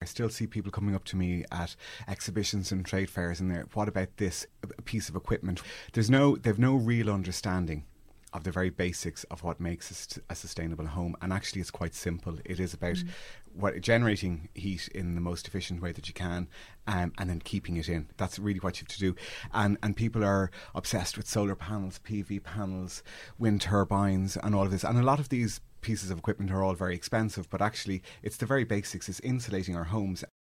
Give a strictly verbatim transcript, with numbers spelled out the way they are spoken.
I still see people coming up to me at exhibitions and trade fairs and they're, what about this piece of equipment? There's no, they've no real understanding of the very basics of what makes a, st- a sustainable home. And actually it's quite simple. It is about mm. what, generating heat in the most efficient way that you can, um, and then keeping it in. That's really what you have to do. And and people are obsessed with solar panels, P V panels, wind turbines and all of this. And a lot of these pieces of equipment are all very expensive, but actually it's the very basics. It's insulating our homes